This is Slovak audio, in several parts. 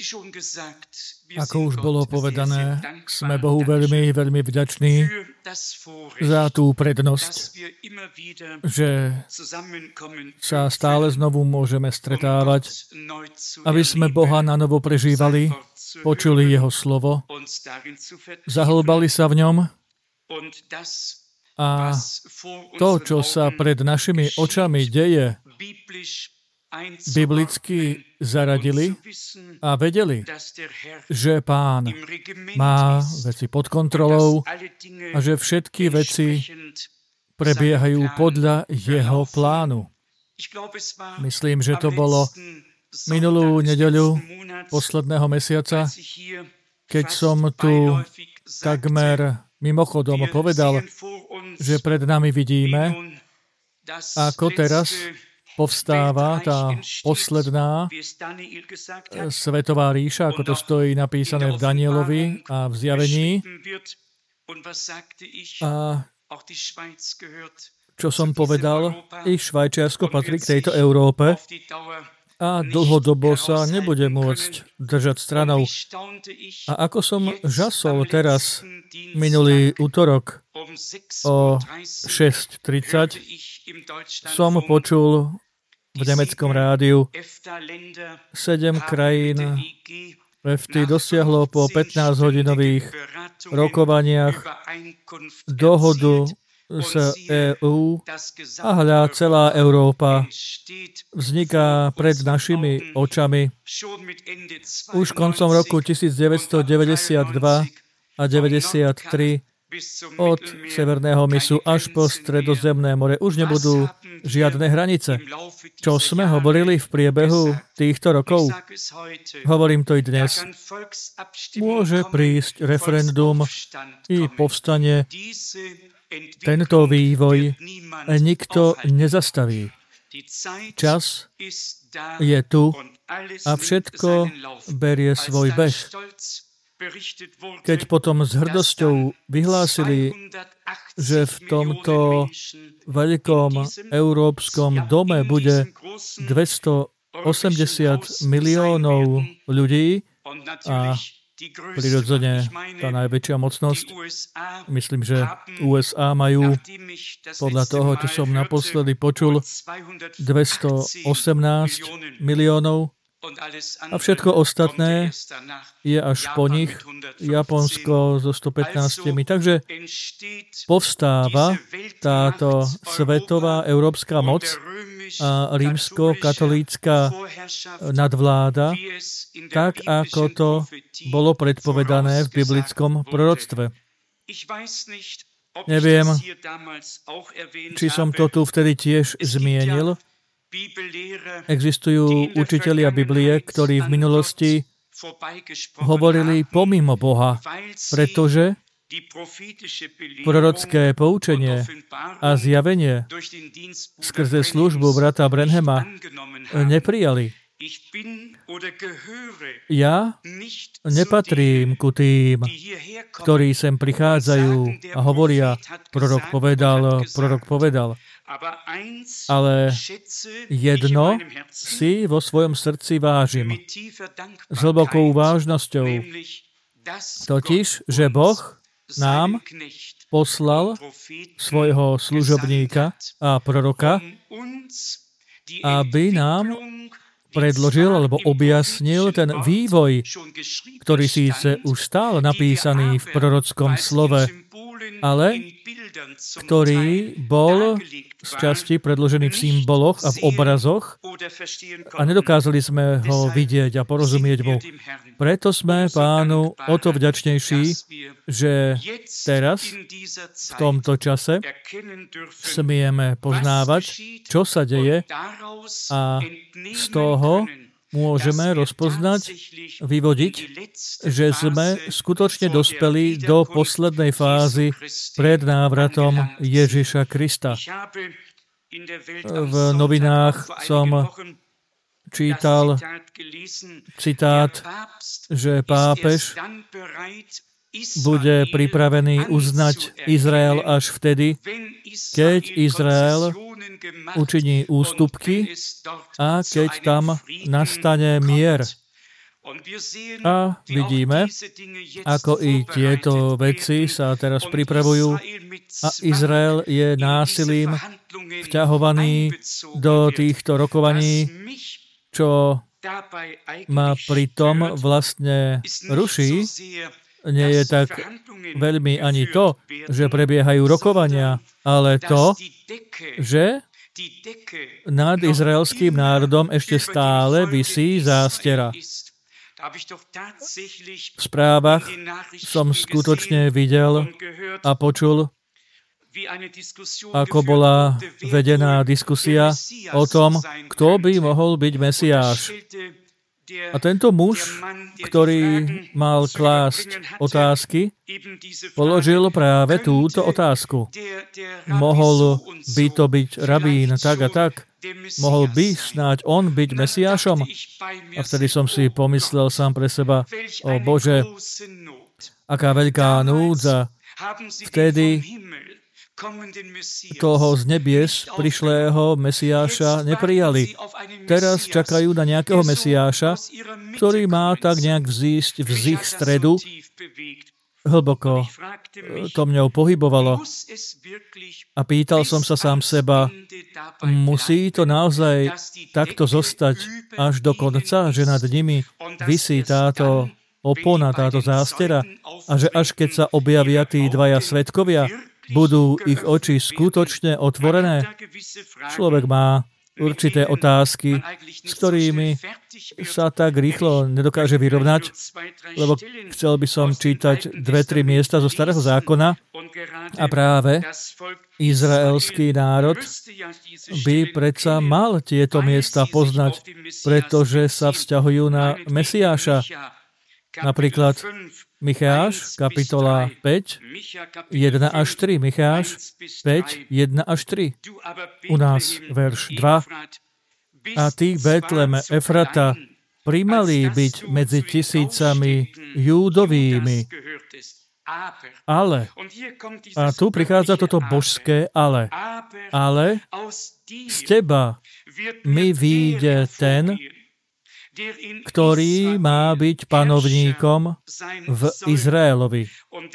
Ako už bolo povedané, sme Bohu veľmi, veľmi vďační za tú prednosť, že sa stále znovu môžeme stretávať, aby sme Boha na novo prežívali, počuli Jeho slovo, zahlbali sa v ňom a to, čo sa pred našimi očami deje, biblicky zaradili a vedeli, že Pán má veci pod kontrolou a že všetky veci prebiehajú podľa Jeho plánu. Myslím, že to bolo minulú nedeľu posledného mesiaca, keď som tu takmer mimochodom povedal, že pred nami vidíme, ako teraz povstáva tá posledná svetová ríša, ako to stojí napísané v Danielovi a v Zjavení. A čo som povedal, i Švajčiarsko patrí k tejto Európe a dlhodobo sa nebude môcť držať stranou. A ako som žasol teraz, minulý útorok o 6:30, som počul v nemeckom rádiu 7 krajín EFTA dosiahlo po 15-hodinových rokovaniach dohodu s EÚ a hľa celá Európa vzniká pred našimi očami. Už koncom roku 1992 a 93 od Severného mysu až po Stredozemné more už nebudú žiadne hranice. Čo sme hovorili v priebehu týchto rokov? Hovorím to i dnes. Môže prísť referendum i povstanie. Tento vývoj nikto nezastaví. Čas je tu a všetko berie svoj beh. Keď potom s hrdosťou vyhlásili, že v tomto veľkom európskom dome bude 280 miliónov ľudí a prirodzene tá najväčšia mocnosť, myslím, že USA majú, podľa toho, čo som naposledy počul, 218 miliónov a všetko ostatné je až po nich, Japonsko so 115. Takže povstáva táto svetová európska moc a rímsko-katolícka nadvláda, tak ako to bolo predpovedané v biblickom proroctve. Neviem, či som to tu vtedy tiež zmienil. Existujú učitelia Biblie, ktorí v minulosti hovorili pomimo Boha, pretože prorocké poučenie a zjavenie skrze službu brata Branhama neprijali. Ja nepatrím ku tým, ktorí sem prichádzajú a hovoria, prorok povedal. Ale jedno si vo svojom srdci vážim s hlbokou vážnosťou, totiž, že Boh nám poslal svojho služobníka a proroka, aby nám predložil alebo objasnil ten vývoj, ktorý síce už stál napísaný v prorockom slove, ale ktorý bol z časti predložený v symboloch a v obrazoch a nedokázali sme ho vidieť a porozumieť mu. Preto sme Pánu o to vďačnejší, že teraz, v tomto čase, smieme poznávať, čo sa deje a z toho môžeme rozpoznať, vyvodiť, že sme skutočne dospeli do poslednej fázy pred návratom Ježiša Krista. V novinách som čítal citát, že pápež bude pripravený uznať Izrael až vtedy, keď Izrael učiní ústupky a keď tam nastane mier. A vidíme, ako i tieto veci sa teraz pripravujú a Izrael je násilím vťahovaný do týchto rokovaní, čo ma pritom vlastne ruší. Nie je tak veľmi ani to, že prebiehajú rokovania, ale to, že nad izraelským národom ešte stále visí zástera. V správach som skutočne videl a počul, ako bola vedená diskusia o tom, kto by mohol byť Mesiáš. A tento muž, ktorý mal klásť otázky, položil práve túto otázku. Mohol by to byť rabín tak a tak? Mohol by snáď on byť Mesiášom? A vtedy som si pomyslel sám pre seba, o Bože, aká veľká núdza. Vtedy toho z nebies prišlého Mesiáša neprijali. Teraz čakajú na nejakého Mesiáša, ktorý má tak nejak vzísť z ich stredu hlboko. To mňou pohybovalo. A pýtal som sa sám seba, musí to naozaj takto zostať až do konca, že nad nimi visí táto opona, táto zástera a že až keď sa objavia tí dvaja svedkovia, budú ich oči skutočne otvorené? Človek má určité otázky, s ktorými sa tak rýchlo nedokáže vyrovnať, lebo chcel by som čítať 2-3 miesta zo Starého zákona a práve izraelský národ by predsa mal tieto miesta poznať, pretože sa vzťahujú na Mesiáša. Napríklad Micháš, kapitola 5, 1 až 3. Micháš 5, 1 až 3. U nás verš 2. A ty, Betleme, Efrata, primalý byť medzi tisícami Júdovými. Ale, a tu prichádza toto božské ale. Ale z teba mi vyjde ten, ktorý má byť panovníkom v Izraelovi.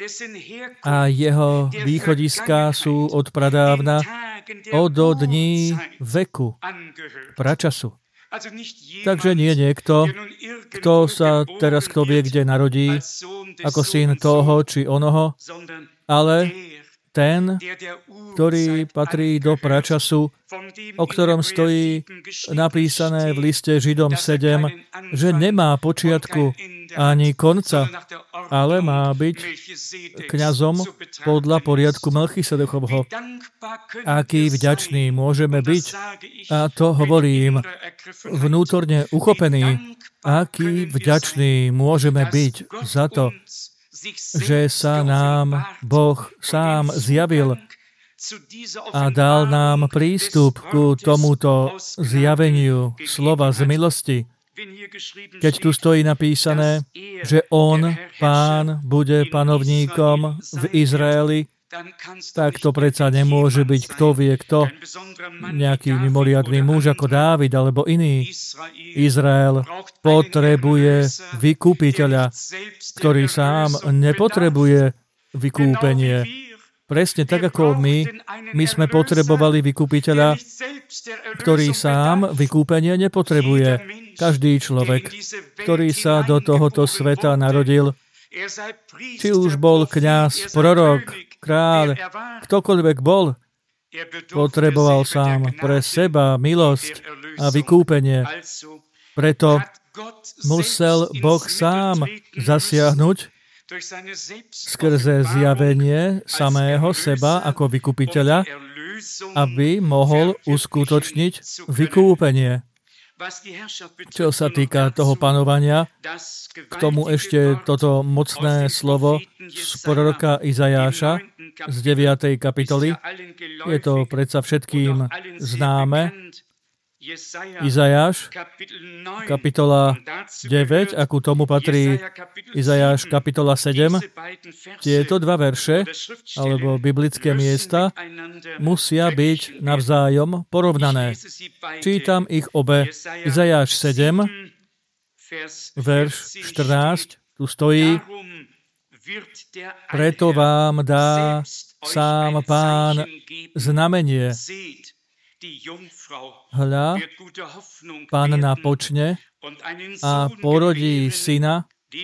A jeho východiská sú od pradávna, od dní veku, pračasu. Takže nie niekto, kto sa teraz kto vie, kde narodí, ako syn toho či onoho, ale ten, ktorý patrí do pračasu, o ktorom stojí napísané v liste Židom 7, že nemá počiatku ani konca, ale má byť kňazom podľa poriadku Melchisedechovho. Aký vďačný môžeme byť, a to hovorím vnútorne uchopený, aký vďačný môžeme byť za to, že sa nám Boh sám zjavil a dal nám prístup ku tomuto zjaveniu slova z milosti. Keď tu stojí napísané, že on, Pán, bude panovníkom v Izraeli, tak to predsa nemôže byť kto vie kto, nejaký mimoriadny muž ako Dávid alebo iný. Izrael potrebuje vykúpiteľa, ktorý sám nepotrebuje vykúpenie. Presne tak ako my sme potrebovali vykúpiteľa, ktorý sám vykúpenie nepotrebuje. Každý človek, ktorý sa do tohoto sveta narodil, či už bol kňaz, prorok, kráľ, ktokoľvek bol, potreboval sám pre seba milosť a vykúpenie. Preto musel Boh sám zasiahnuť skrze zjavenie samého seba ako vykupiteľa, aby mohol uskutočniť vykúpenie. Čo sa týka toho panovania, k tomu ešte toto mocné slovo z proroka Izajáša z 9. kapitoly. Je to predsa všetkým známe. Izajáš, kapitola 9, a ku tomu patrí Izajáš, kapitola 7. Tieto dva verše, alebo biblické miesta, musia byť navzájom porovnané. Čítam ich obe. Izajáš 7, verš 14, tu stojí: preto vám dá sám Pán znamenie. Hľa, Panna počne a porodí syna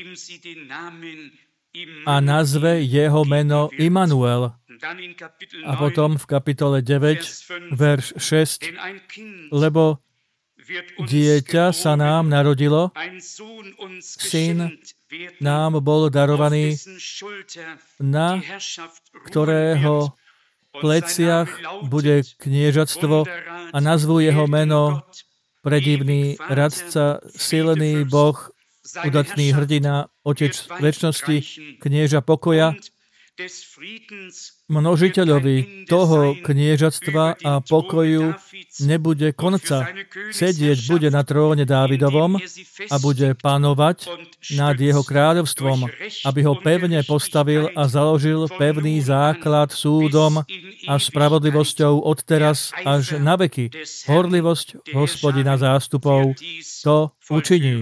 a nazve jeho meno Immanuel. A potom v kapitole 9, verš 6, lebo dieťa sa nám narodilo, syn nám bol darovaný, na ktorého pleciach bude kniežatstvo a nazvú jeho meno Predivný radca, silný Boh, udatný hrdina, Otec večnosti, knieža pokoja. Množiteľovi toho kniežatstva a pokoju nebude konca. Sedieť bude na tróne Dávidovom a bude panovať nad jeho kráľovstvom, aby ho pevne postavil a založil pevný základ súdom a spravodlivosťou odteraz až na veky. Horlivosť Hospodina zástupov to učiní.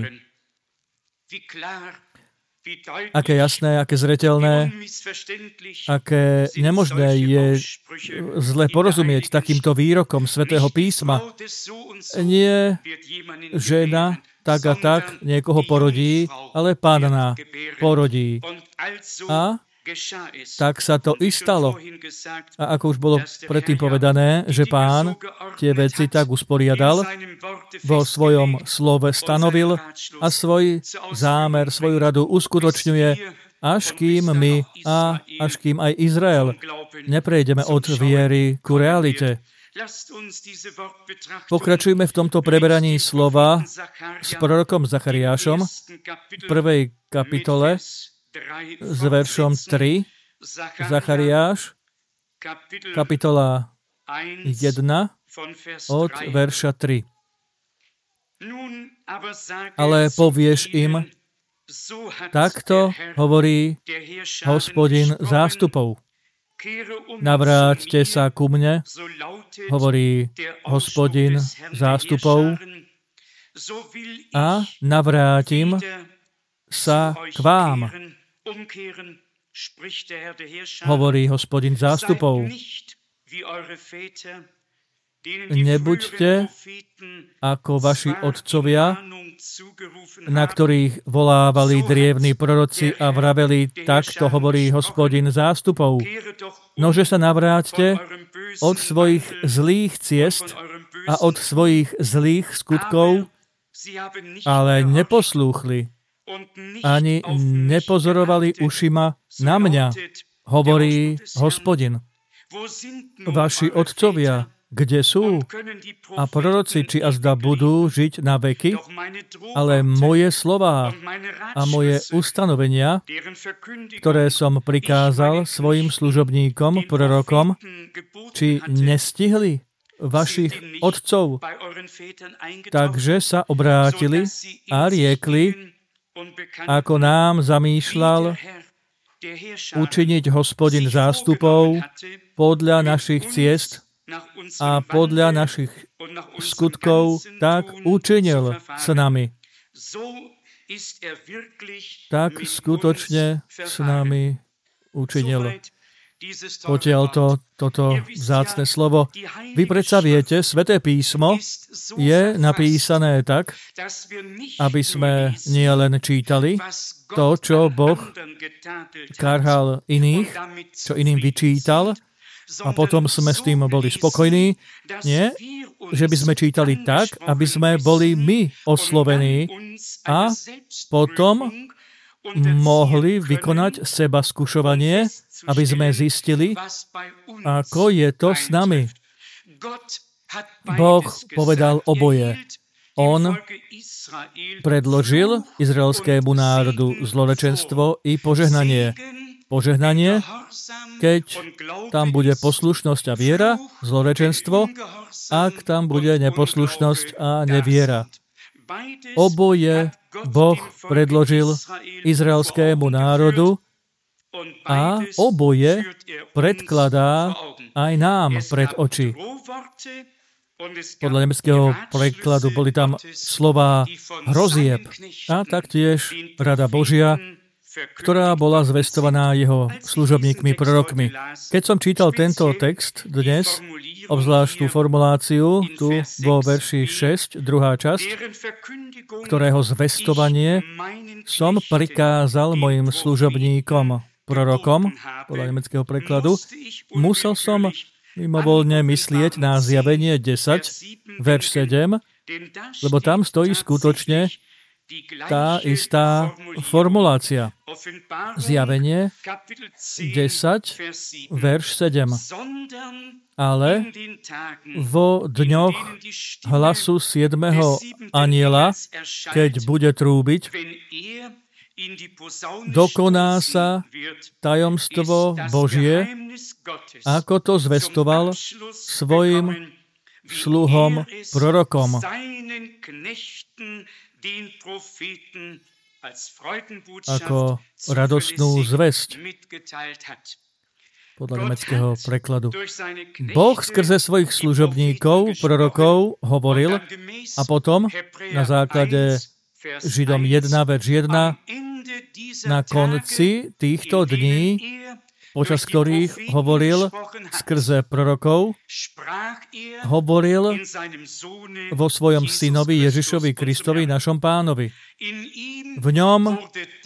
Aké jasné, aké zreteľné, aké nemožné je zle porozumieť takýmto výrokom Svätého písma. Nie žena tak a tak niekoho porodí, ale Panna porodí. A tak sa to i stalo. A ako už bolo predtým povedané, že Pán tie veci tak usporiadal, vo svojom slove stanovil a svoj zámer, svoju radu uskutočňuje, až kým my a až kým aj Izrael neprejdeme od viery ku realite. Pokračujme v tomto preberaní slova s prorokom Zachariášom v 1. kapitole s veršom 3, Zachariáš, kapitola 1, od verša 3. Ale povieš im, takto hovorí Hospodin zástupov. Navráťte sa ku mne, hovorí Hospodin zástupov, a navrátim sa k vám, hovorí Hospodin zástupov. Nebuďte ako vaši otcovia, na ktorých volávali drievni proroci a vraveli, takto hovorí Hospodin zástupov. Nože sa navráťte od svojich zlých ciest a od svojich zlých skutkov, ale neposlúchli ani nepozorovali ušima na mňa, hovorí Hospodin. Vaši otcovia, kde sú? A proroci, či azda budú žiť na veky? Ale moje slová a moje ustanovenia, ktoré som prikázal svojim služobníkom, prorokom, či nestihli vašich otcov? Takže sa obrátili a riekli, ako nám zamýšľal učiniť Hospodin zástupov podľa našich ciest a podľa našich skutkov, tak učinil s nami. Tak skutočne s nami učinil. Potiaľ toto vzácne slovo. Vy predsa viete, Sväté písmo je napísané tak, aby sme nie len čítali to, čo Boh karhal iných, čo iným vyčítal, a potom sme s tým boli spokojní. Nie, že by sme čítali tak, aby sme boli my oslovení a potom mohli vykonať seba skúšovanie, aby sme zistili, ako je to s nami. Boh povedal oboje. On predložil izraelskému národu zlorečenstvo i požehnanie. Požehnanie, keď tam bude poslušnosť a viera, zlorečenstvo, ak tam bude neposlušnosť a neviera. Oboje Boh predložil izraelskému národu a oboje predkladá aj nám pred oči. Podľa nemeckého prekladu boli tam slová hrozieb a taktiež rada Božia, ktorá bola zvestovaná jeho služobníkmi, prorokmi. Keď som čítal tento text dnes, obzvlášť tú formuláciu, tu vo verši 6, druhá časť, ktorého zvestovanie som prikázal mojim služobníkom, prorokom, podľa nemeckého prekladu, musel som mimovoľne myslieť na Zjavenie 10, verš 7, lebo tam stojí skutočne tá istá formulácia. Zjavenie 10, verš 7. Ale vo dňoch hlasu 7. anjela, keď bude trúbiť, dokoná sa tajomstvo Božie, ako to zvestoval svojim sluhom prorokom. Ako radostnú zvesť, podľa nemeckého prekladu. Boh skrze svojich služobníkov, prorokov, hovoril a potom na základe Židom 1, verš 1, na konci týchto dní, počas ktorých hovoril skrze prorokov, hovoril vo svojom synovi Ježišovi Kristovi, našom pánovi. V ňom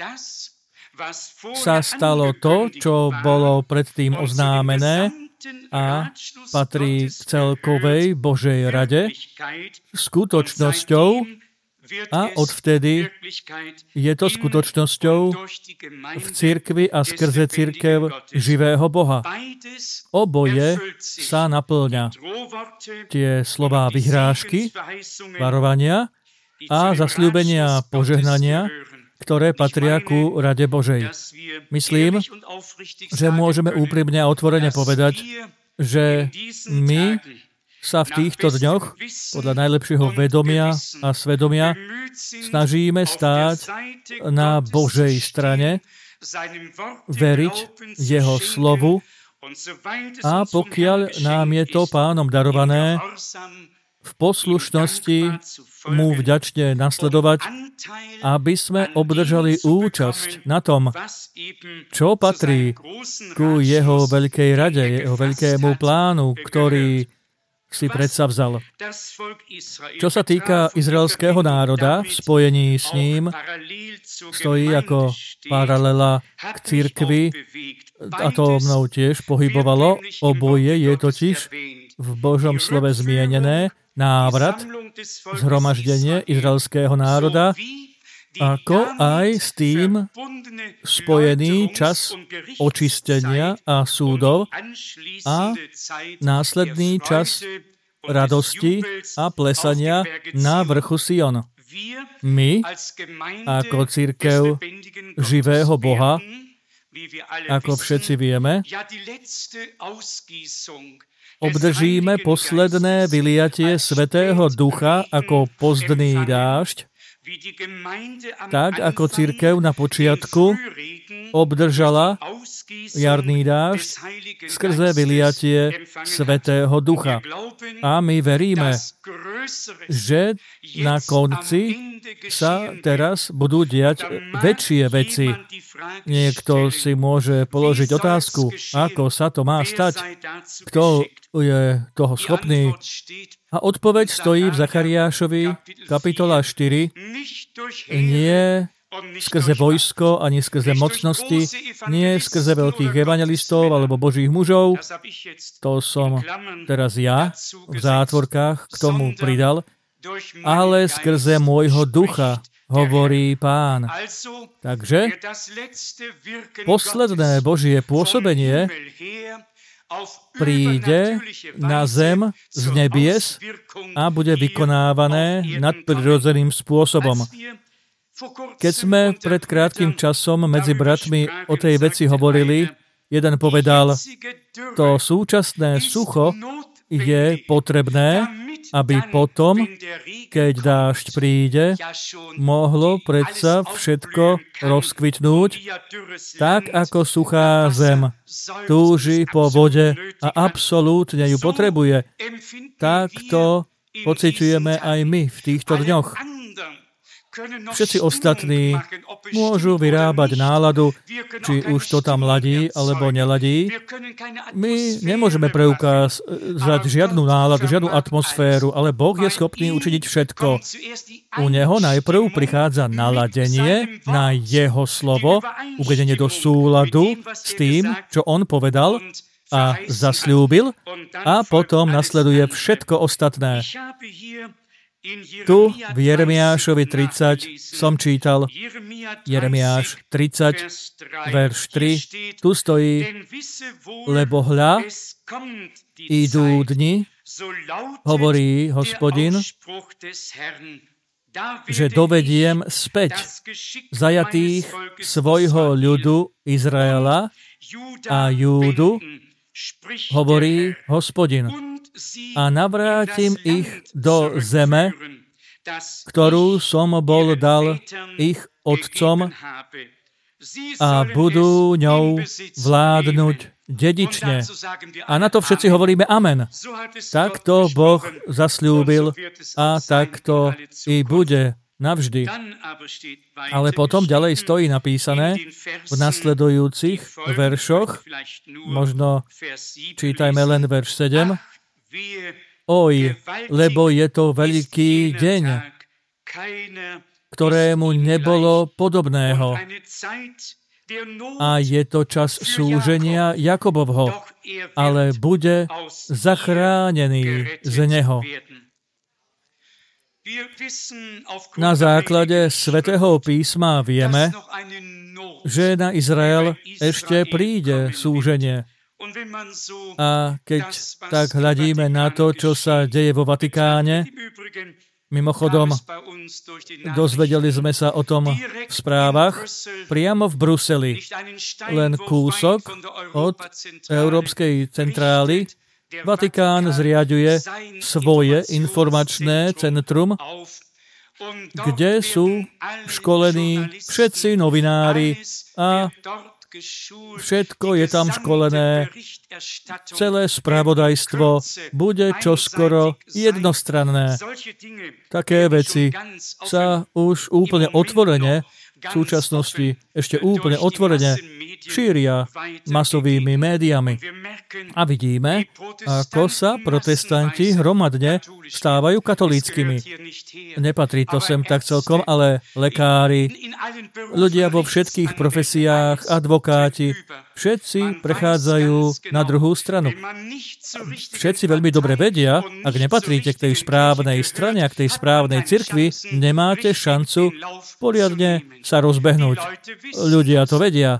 sa stalo to, čo bolo predtým oznámené a patrí k celkovej Božej rade, skutočnosťou, a odvtedy je to skutočnosťou v cirkvi a skrze cirkev živého Boha. Oboje sa naplňa. Tie slová vyhrážky, varovania a zasľúbenia požehnania, ktoré patria ku rade Božej. Myslím, že môžeme úprimne a otvorene povedať, že my sa v týchto dňoch, podľa najlepšieho vedomia a svedomia, snažíme stáť na Božej strane, veriť Jeho slovu a pokiaľ nám je to Pánom darované, v poslušnosti mu vďačne nasledovať, aby sme obdržali účasť na tom, čo patrí ku Jeho veľkej rade, Jeho veľkému plánu, ktorý si predsavzal. Čo sa týka izraelského národa, v spojení s ním stojí ako paralela k cirkvi, a to mnou tiež pohybovalo. Oboje je totiž v Božom slove zmienené návrat, zhromaždenie izraelského národa, ako aj s tým spojený čas očistenia a súdov a následný čas radosti a plesania na vrchu Sion. My, ako cirkev živého Boha, ako všetci vieme, obdržíme posledné vyliatie Svätého Ducha ako pozdný dážď, tak ako cirkev na počiatku obdržala jarný dážď skrze vyliatie Svätého Ducha. A my veríme, že na konci sa teraz budú diať väčšie veci. Niekto si môže položiť otázku, ako sa to má stať, kto je toho schopný. A odpoveď stojí v Zachariášovi, kapitola 4, nie skrze vojsko, ani skrze mocnosti, nie skrze veľkých evangelistov alebo božích mužov. To som teraz ja v zátvorkách k tomu pridal, ale skrze môjho ducha, hovorí Pán. Takže posledné Božie pôsobenie príde na zem z nebies a bude vykonávané nadprirodzeným spôsobom. Keď sme pred krátkym časom medzi bratmi o tej veci hovorili, jeden povedal, to súčasné sucho je potrebné aby potom, keď dážď príde, mohlo predsa všetko rozkvitnúť, tak ako suchá zem túži po vode a absolútne ju potrebuje. Takto pociťujeme aj my v týchto dňoch. Všetci ostatní môžu vyrábať náladu, či už to tam ladí, alebo neladí. My nemôžeme preukázať žiadnu náladu, žiadnu atmosféru, ale Boh je schopný učiniť všetko. U Neho najprv prichádza naladenie na Jeho slovo, uvedenie do súladu s tým, čo On povedal a zasľúbil, a potom nasleduje všetko ostatné. Tu v Jeremiášovi 30 som čítal, Jeremiáš 30, verš 3, tu stojí, lebo hľa, idú dni, hovorí Hospodin, že dovediem späť zajatých svojho ľudu Izraela a Júdu, hovorí Hospodin, a navrátim ich do zeme, ktorú som bol dal ich otcom, a budú ňou vládnuť dedične. A na to všetci hovoríme amen. Takto Boh zasľúbil a takto i bude navždy. Ale potom ďalej stojí napísané v nasledujúcich veršoch, možno čítajme len verš 7, oj, lebo je to veľký deň, ktorému nebolo podobného. A je to čas súženia Jakobovho, ale bude zachránený z neho. Na základe Svätého písma vieme, že na Izrael ešte príde súženie. A keď tak hľadíme na to, čo sa deje vo Vatikáne, mimochodom, dozvedeli sme sa o tom v správach priamo v Bruseli, len kúsok od Európskej centrály. Vatikán zriaďuje svoje informačné centrum, kde sú školení všetci novinári a všetko je tam školené. Celé spravodajstvo bude čoskoro jednostranné. Také veci sa už úplne otvorene v súčasnosti ešte úplne otvorene šíria masovými médiami. A vidíme, ako sa protestanti hromadne stávajú katolíckymi. Nepatrí to sem tak celkom, ale lekári, ľudia vo všetkých profesiách, advokáti, všetci prechádzajú na druhú stranu. Všetci veľmi dobre vedia, ak nepatríte k tej správnej strane a k tej správnej cirkvi, nemáte šancu poriadne sa rozbehnúť. Ľudia to vedia.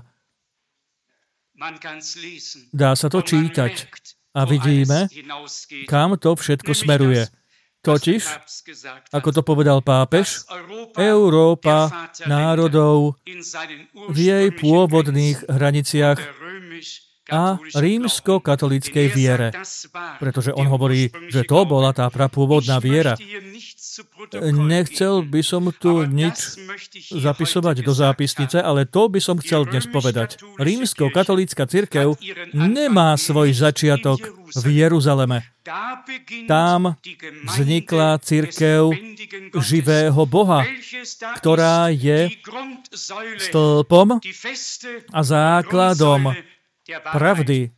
Dá sa to čítať a vidíme, kam to všetko smeruje. Totiž, ako to povedal pápež, Európa národov v jej pôvodných hraniciach a rímsko-katolíckej viere. Pretože on hovorí, že to bola tá prapôvodná viera. Nechcel by som tu nič zapisovať do zápisnice, ale to by som chcel dnes povedať. Rímsko-katolícka cirkev nemá svoj začiatok v Jeruzaleme. Tam vznikla cirkev živého Boha, ktorá je stĺpom a základom pravdy.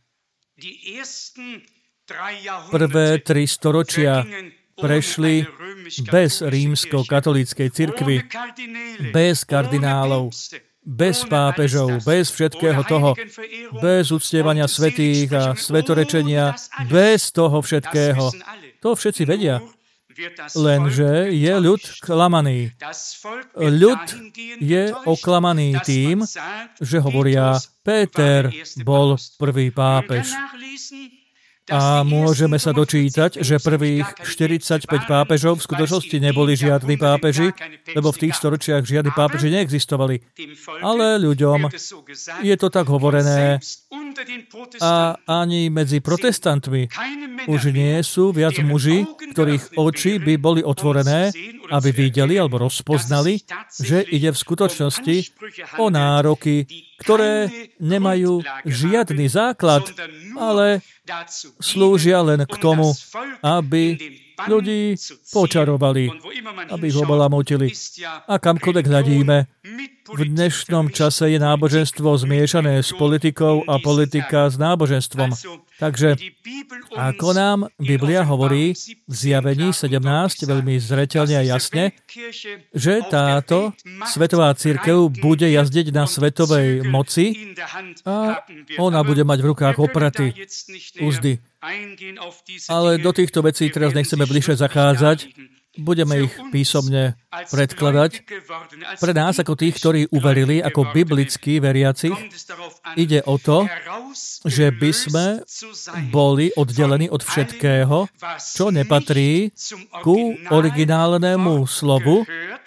Prvé 3 storočia prešli bez rímsko-katolíckej cirkvi, bez kardinálov, bez pápežov, bez všetkého toho, bez uctievania svätých a svetorečenia, bez toho všetkého. To všetci vedia. Lenže je ľud klamaný. Ľud je oklamaný tým, že hovoria, Péter bol prvý pápež. A môžeme sa dočítať, že prvých 45 pápežov v skutočnosti neboli žiadni pápeži, lebo v tých storočiach žiadni pápeži neexistovali. Ale ľuďom je to tak hovorené, A ani medzi protestantmi už nie sú viac muži, ktorých oči by boli otvorené, aby videli alebo rozpoznali, že ide v skutočnosti o nároky, ktoré nemajú žiadny základ, ale slúžia len k tomu, aby ľudí počarovali, aby ich obalamutili. A kamkoľvek hľadíme, v dnešnom čase je náboženstvo zmiešané s politikou a politika s náboženstvom. Takže ako nám Biblia hovorí v Zjavení 17 veľmi zreteľne a jasne, že táto svetová cirkev bude jazdiť na svetovej moci a ona bude mať v rukách opraty, uzdy. Ale do týchto vecí teraz nechceme bližšie zachádzať. Budeme ich písomne predkladať. Pre nás, ako tých, ktorí uverili, ako biblickí veriacich, ide o to, že by sme boli oddelení od všetkého, čo nepatrí ku originálnemu slovu,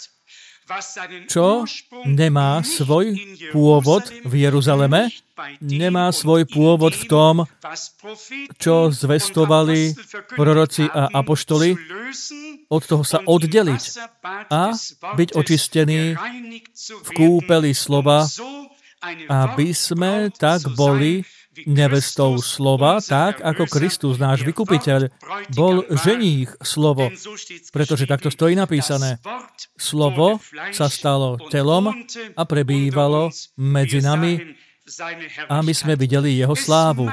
čo nemá svoj pôvod v Jeruzaleme, nemá svoj pôvod v tom, čo zvestovali proroci a apoštoli, od toho sa oddeliť a byť očistený v kúpeli slova, aby sme tak boli nevestou slova, tak ako Kristus, náš vykupiteľ, bol ženích slovo. Pretože takto stojí napísané. Slovo sa stalo telom a prebývalo medzi nami a my sme videli jeho slávu.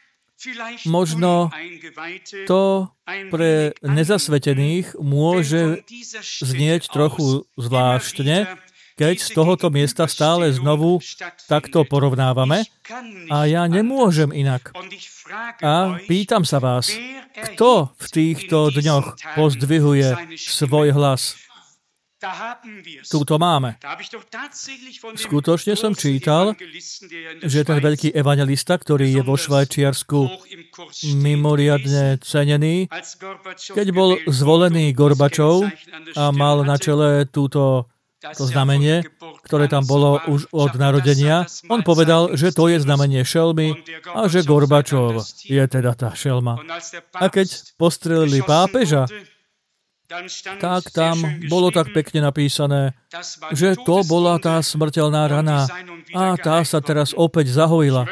Možno to pre nezasvetených môže znieť trochu zvláštne, keď z tohoto miesta stále znovu takto porovnávame a ja nemôžem inak. A pýtam sa vás, kto v týchto dňoch pozdvihuje svoj hlas? Tu to máme. Skutočne som čítal, že ten veľký evangelista, ktorý je vo Švajčiarsku mimoriadne cenený, keď bol zvolený Gorbačov a mal na čele to znamenie, ktoré tam bolo už od narodenia, on povedal, že to je znamenie šelmy a že Gorbačov je teda tá šelma. A keď postrelili pápeža, tak tam bolo tak pekne napísané, že to bola tá smrteľná rana a tá sa teraz opäť zahojila.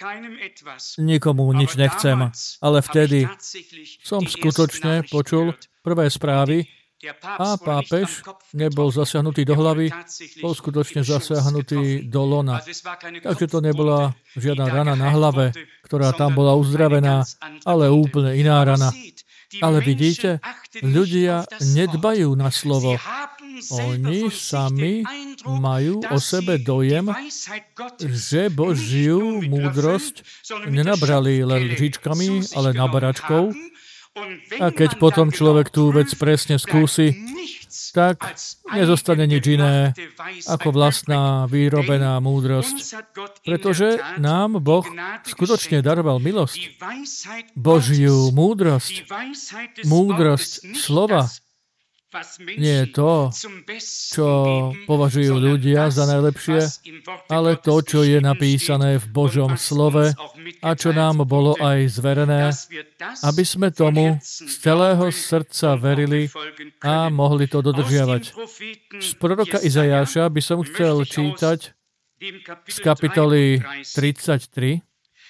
Nikomu nič nechcem, ale vtedy som skutočne počul prvé správy a pápež nebol zasiahnutý do hlavy, bol skutočne zasiahnutý do lona. Takže to nebola žiadna rana na hlave, ktorá tam bola uzdravená, ale úplne iná rana. Ale vidíte, ľudia nedbajú na slovo. Oni sami majú o sebe dojem, že Božiu múdrosť nenabrali len lžičkami, ale nabaračkou. A keď potom človek tú vec presne skúsi, tak nezostane nič iné ako vlastná vyrobená múdrosť. Pretože nám Boh skutočne daroval milosť. Božiu múdrosť. Múdrosť slova. Nie je to, čo považujú ľudia za najlepšie, ale to, čo je napísané v Božom slove a čo nám bolo aj zverené, aby sme tomu z celého srdca verili a mohli to dodržiavať. Z proroka Izajáša by som chcel čítať z kapitoly 33.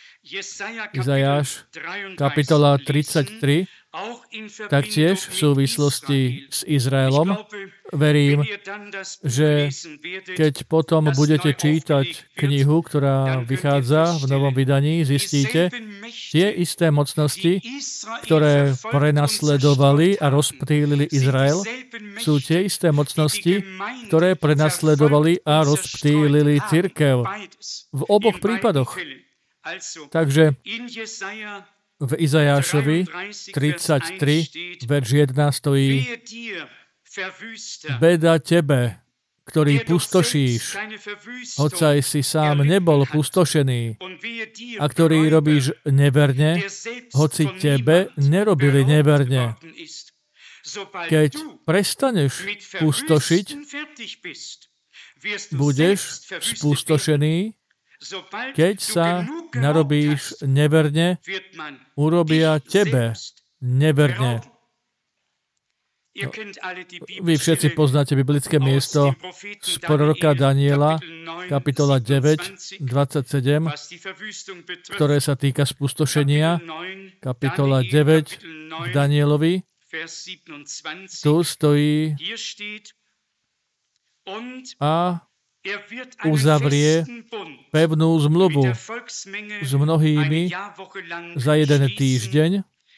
Izajáš, kapitola 33, taktiež v súvislosti s Izraelom. Verím, že keď potom budete čítať knihu, ktorá vychádza v novom vydaní, zistíte, tie isté mocnosti, ktoré prenasledovali a rozptýlili Izrael, sú tie isté mocnosti, ktoré prenasledovali a rozptýlili cirkev. V oboch prípadoch. Takže v Izajášovi 33, verš 1 stojí: Beda tebe, ktorý pustošíš, hocaj si sám nebol pustošený, a ktorý robíš neverne, hoci tebe nerobili neverne. Keď prestaneš pustošiť, budeš spustošený Keď sa narobíš neverne, urobia tebe neverne. Vy všetci poznáte biblické miesto z proroka Daniela, kapitola 9, 27, ktoré sa týka spustošenia, kapitola 9 v Danielovi. Tu stojí a uzavrie pevnú zmluvu s mnohými za jeden týždeň.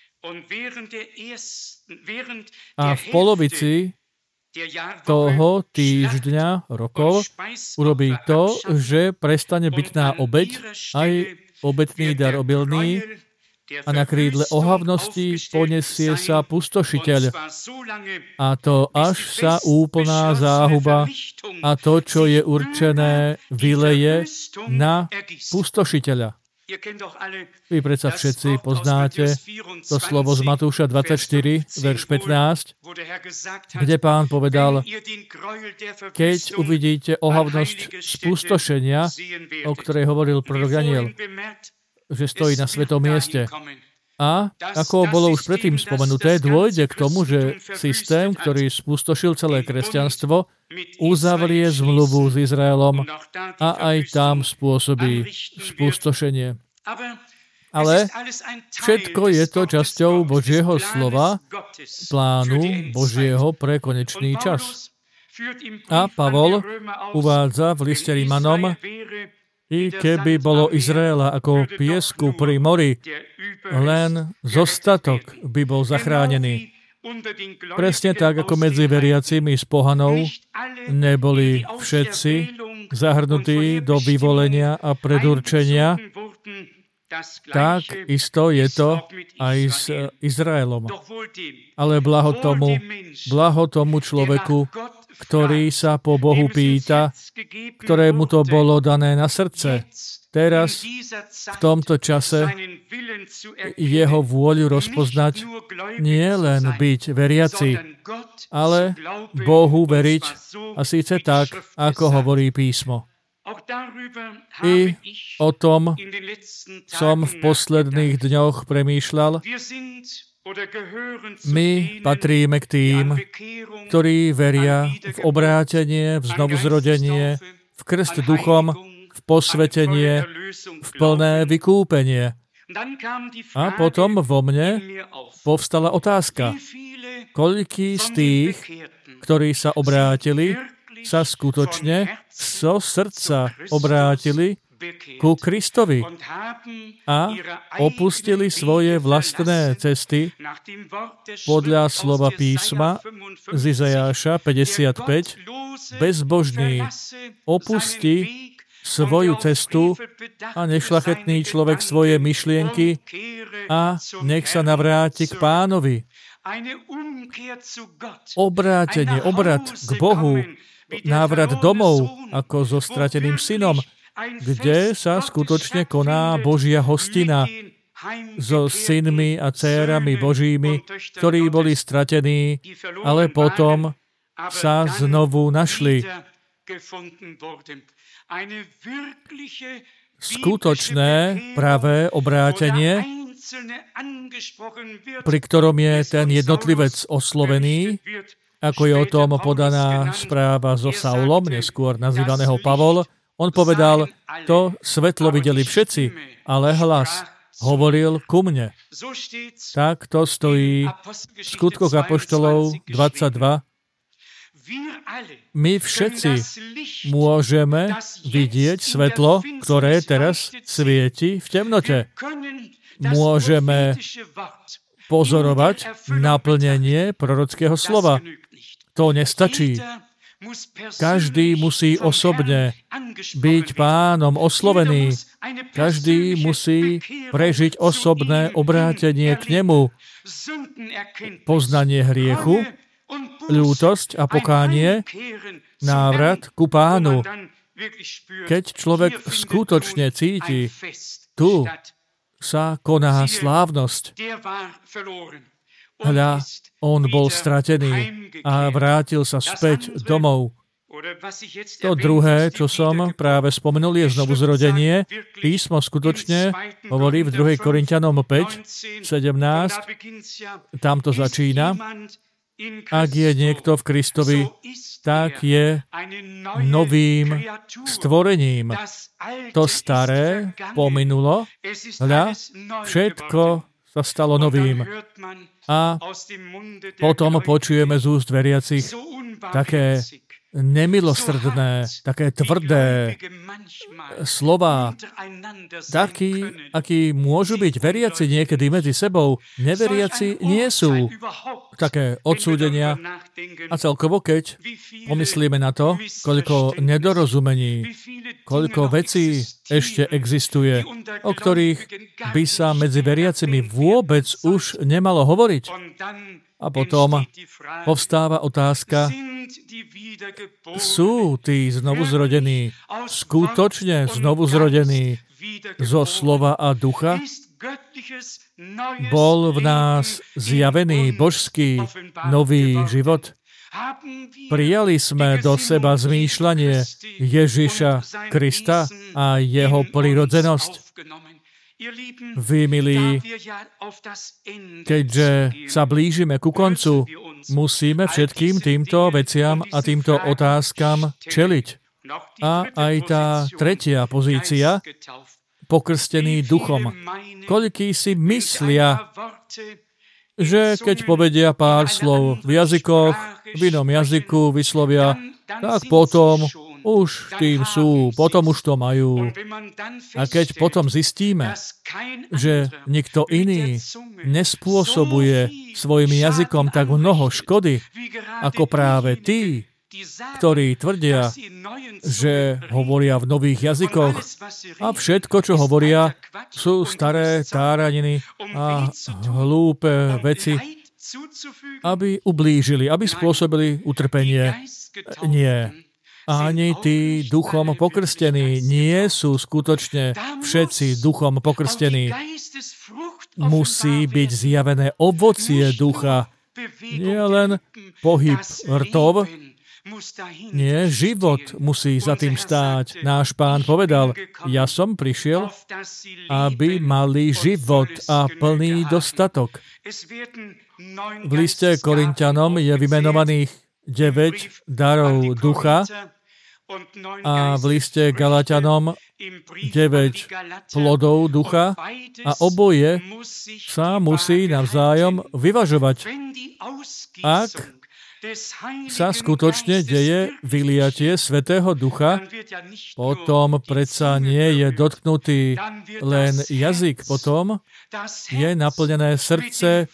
A v polovici toho týždňa, rokov, urobí to, že prestane bytná obeť, aj obetný dar obilný, a na krídle ohavnosti ponesie sa pustošiteľ. A to až sa úplná záhuba a to, čo je určené, vyleje na pustošiteľa. Vy predsa všetci poznáte to slovo z Matúša 24, verš 15, kde Pán povedal, keď uvidíte ohavnosť spustošenia, o ktorej hovoril prorok Daniel, že stojí na svetom mieste. A ako bolo už predtým spomenuté, dôjde k tomu, že systém, ktorý spustošil celé kresťanstvo, uzavrie zmluvu s Izraelom a aj tam spôsobí spustošenie. Ale všetko je to časťou Božieho slova, plánu Božieho pre konečný čas. A Pavol uvádza v liste Rimanom, i keby bolo Izraela ako piesku pri mori, len zostatok by bol zachránený. Presne tak, ako medzi veriacimi s pohanou neboli všetci zahrnutí do vyvolenia a predurčenia, tak isto je to aj s Izraelom. Ale blaho tomu človeku, ktorý sa po Bohu pýta, ktorému to bolo dané na srdce. Teraz, v tomto čase, jeho vôľu rozpoznať nie len byť veriaci, ale Bohu veriť, a síce tak, ako hovorí písmo. I o tom som v posledných dňoch premýšľal. My patríme k tým, ktorí veria v obrátenie, v znovuzrodenie, v krst duchom, v posvetenie, v plné vykúpenie. A potom vo mne povstala otázka, koľký z tých, ktorí sa obrátili, sa skutočne zo srdca obrátili ku Kristovi a opustili svoje vlastné cesty podľa slova písma z Izajáša 55. Bezbožný opustí svoju cestu a nešľachetný človek svoje myšlienky a nech sa navráti k Pánovi. Obrátenie, obrat k Bohu, návrat domov ako so strateným synom, kde sa skutočne koná Božia hostina so synmi a dcérami Božími, ktorí boli stratení, ale potom sa znovu našli. Skutočné pravé obrátenie, pri ktorom je ten jednotlivec oslovený, ako je o tom podaná správa so Saulom, neskôr nazývaného Pavol. On povedal, to svetlo videli všetci, ale hlas hovoril ku mne. Tak to stojí v Skutkoch apoštolov 22. My všetci môžeme vidieť svetlo, ktoré teraz svieti v temnote. Môžeme pozorovať naplnenie prorockého slova. To nestačí. Každý musí osobne byť Pánom oslovený. Každý musí prežiť osobné obrátenie k nemu. Poznanie hriechu, ľútosť a pokánie, návrat ku Pánu. Keď človek skutočne cíti, tu sa koná slávnosť. Hľa, on bol stratený a vrátil sa späť domov. To druhé, čo som práve spomenul, je znovuzrodenie. Písmo skutočne hovorí v 2. Korinťanom 5, 17, tam to začína. Ak je niekto v Kristovi, tak je novým stvorením. To staré pominulo, hľa, všetko sa stalo novým. A potom počujeme z úst veriacich také nemilosrdné, také tvrdé slová, takí, akí môžu byť veriaci niekedy medzi sebou, neveriaci nie sú. Také odsúdenia. A celkovo, keď pomyslíme na to, koľko nedorozumení, koľko vecí ešte existuje, o ktorých by sa medzi veriacimi vôbec už nemalo hovoriť. A potom povstáva otázka, sú tí znovuzrodení, skutočne znovuzrodení zo slova a ducha? Bol v nás zjavený božský nový život? Prijali sme do seba zmýšľanie Ježiša Krista a jeho prirodzenosť? Vy, milí, keďže sa blížime ku koncu, musíme všetkým týmto veciam a týmto otázkam čeliť. A aj tá tretia pozícia, pokrstený duchom. Koľkí si myslia, že keď povedia pár slov v jazykoch, v inom jazyku vyslovia, tak potom už tým sú, potom už to majú. A keď potom zistíme, že nikto iný nespôsobuje svojim jazykom tak mnoho škody, ako práve tí, ktorí tvrdia, že hovoria v nových jazykoch a všetko, čo hovoria, sú staré táraniny a hlúpe veci, aby ublížili, aby spôsobili utrpenie. Nie. Ani tí duchom pokrstení nie sú skutočne všetci duchom pokrstení. Musí byť zjavené ovocie ducha, nie len pohyb rtov, nie, život musí za tým stáť. Náš Pán povedal, ja som prišiel, aby mali život a plný dostatok. V liste Korinťanom je vymenovaných 9 darov ducha a v liste Galaťanom 9 plodov ducha a oboje sa musí navzájom vyvažovať. Ak sa skutočne deje vyliatie Svätého Ducha, potom predsa nie je dotknutý len jazyk, potom je naplnené srdce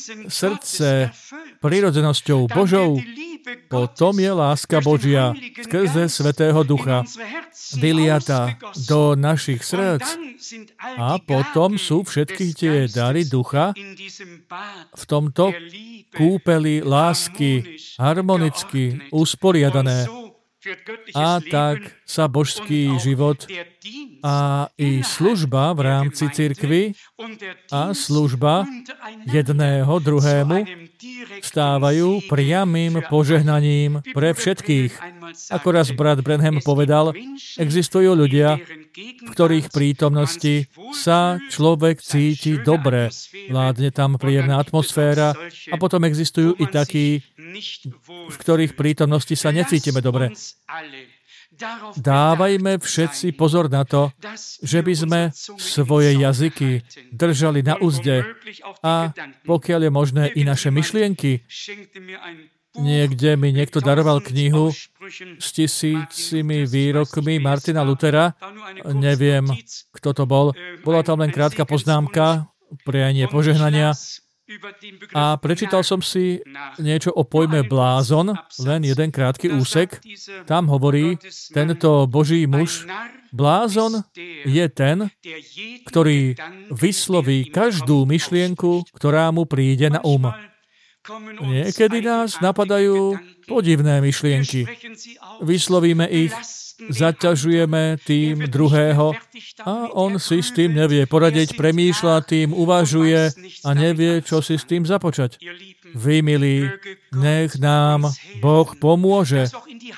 prirodzenosťou Božou. Potom je láska Božia skrze Svätého Ducha vyliata do našich srdc a potom sú všetky tie dary ducha v tomto kúpeli lásky harmonicky usporiadané. A tak sa božský život a i služba v rámci cirkvi a služba jedného druhému stávajú priamym požehnaním pre všetkých. Ako raz brat Branham povedal, existujú ľudia, v ktorých prítomnosti sa človek cíti dobre. Vládne tam príjemná atmosféra a potom existujú i takí, v ktorých prítomnosti sa necítime dobre. Dávajme všetci pozor na to, že by sme svoje jazyky držali na uzde a pokiaľ je možné i naše myšlienky. Niekde mi niekto daroval knihu s 1000 výrokmi Martina Luthera. Neviem, kto to bol. Bola tam len krátka poznámka, prianie požehnania. A prečítal som si niečo o pojme blázon, len jeden krátky úsek. Tam hovorí, tento Boží muž, blázon je ten, ktorý vysloví každú myšlienku, ktorá mu príde na Niekedy nás napadajú podivné myšlienky. Vyslovíme ich, zaťažujeme tým druhého a on si s tým nevie poradiť, premýšľa tým, uvažuje a nevie, čo si s tým započať. Vy, milí, nech nám Boh pomôže,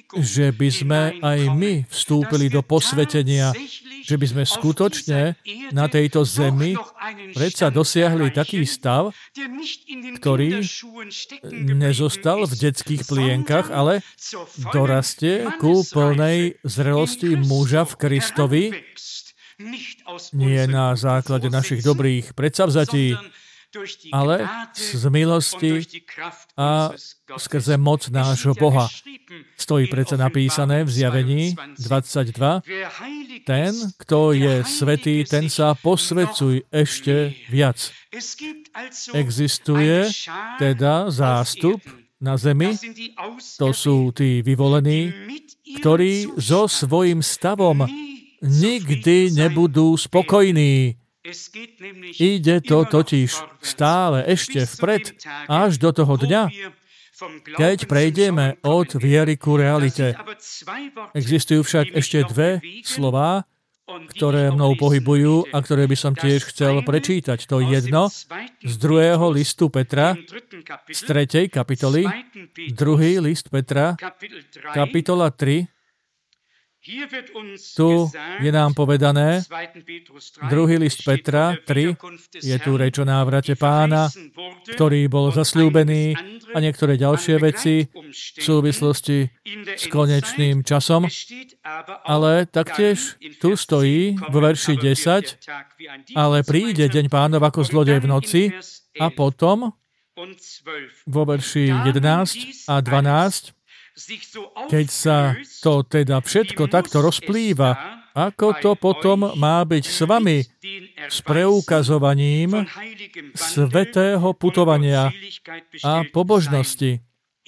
že by sme aj my vstúpili do posvetenia, že by sme skutočne na tejto zemi predsa dosiahli taký stav, ktorý nezostal v detských plienkach, ale dorastie ku plnej zrelosti muža v Kristovi, nie na základe našich dobrých predsavzatí, ale z milosti a skrze moc nášho Boha. Stojí predsa napísané v Zjavení 22. Ten, kto je svätý, ten sa posväcuj ešte viac. Existuje teda zástup na zemi, to sú tí vyvolení, ktorí so svojím stavom nikdy nebudú spokojní. Ide to totiž stále ešte vpred, až do toho dňa, keď prejdeme od viery ku realite. Existujú však ešte dve slová, ktoré mnou pohybujú a ktoré by som tiež chcel prečítať. To jedno z 2. listu Petra, z 3. kapitoly, 2. list Petra, kapitola 3. Tu je nám povedané, 2. list Petra 3, je tu reč o návrate Pána, ktorý bol zasľúbený a niektoré ďalšie veci v súvislosti s konečným časom. Ale taktiež tu stojí vo verši 10, ale príde deň Pánov ako zlodej v noci a potom vo verši 11 a 12, keď sa to teda všetko takto rozplýva, ako to potom má byť s vami s preukazovaním svätého putovania a pobožnosti,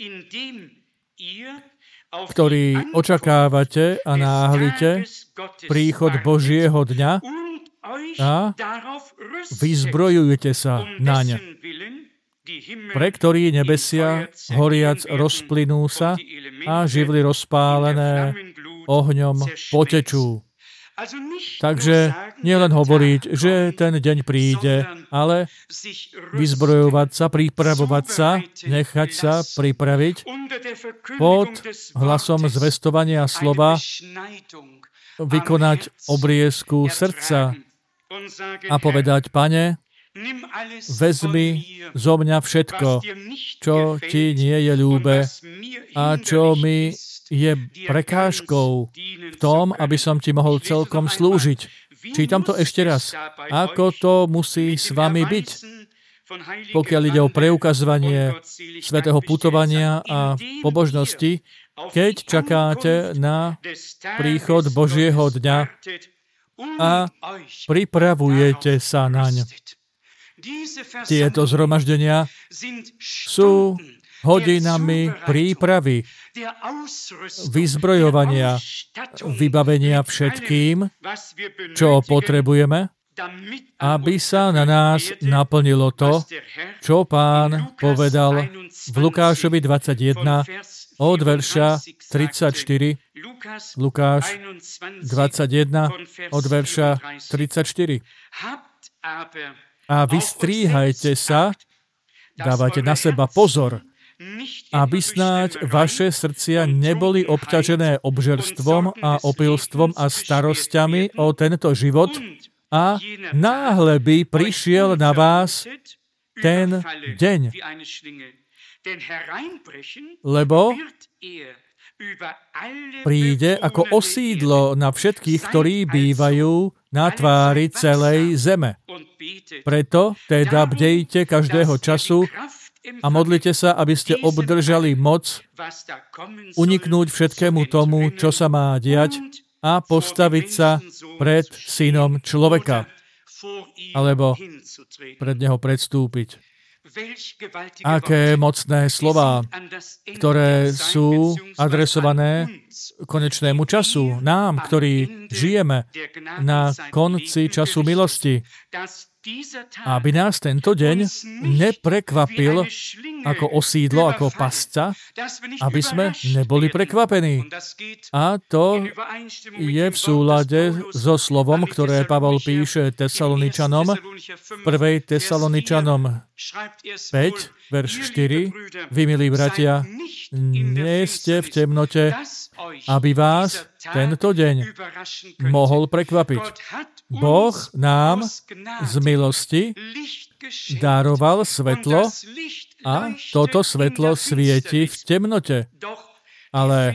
ktorý očakávate a náhlite príchod Božieho dňa a vyzbrojujete sa naň, pre ktorý nebesia horiac rozplynú sa a živly rozpálené ohňom potečú. Takže nielen hovoriť, že ten deň príde, ale vyzbrojovať sa, pripravovať sa, nechať sa pripraviť pod hlasom zvestovania slova, vykonať obriezku srdca a povedať: Pane, vezmi zo mňa všetko, čo ti nie je ľúbe a čo mi je prekážkou v tom, aby som ti mohol celkom slúžiť. Čítam to ešte raz. Ako to musí s vami byť, pokiaľ ide o preukazovanie svätého putovania a pobožnosti, keď čakáte na príchod Božieho dňa a pripravujete sa naň. Tieto zhromaždenia sú hodinami prípravy, vyzbrojovania, vybavenia všetkým, čo potrebujeme, aby sa na nás naplnilo to, čo Pán povedal v Lukášovi 21 od verša 34. Lukáš 21 od verša 34. A vystríhajte sa, dávajte na seba pozor, aby snáď vaše srdcia neboli obťažené obžerstvom a opilstvom a starosťami o tento život a náhle by prišiel na vás ten deň. Lebo príde ako osídlo na všetkých, ktorí bývajú na tvári celej zeme. Preto teda bdejte každého času a modlite sa, aby ste obdržali moc uniknúť všetkému tomu, čo sa má diať a postaviť sa pred Synom človeka, alebo pred neho predstúpiť. Aké mocné slová, ktoré sú adresované konečnému času, nám, ktorí žijeme na konci času milosti, aby nás tento deň neprekvapil ako osídlo, ako pasca, aby sme neboli prekvapení. A to je v súlade so slovom, ktoré Pavol píše Tesaloničanom, v 1. Tesaloničanom 5, verš 4. Vy, milí bratia, nie ste v temnote, aby vás tento deň mohol prekvapiť. Boh nám z milosti daroval svetlo a toto svetlo svieti v temnote. Ale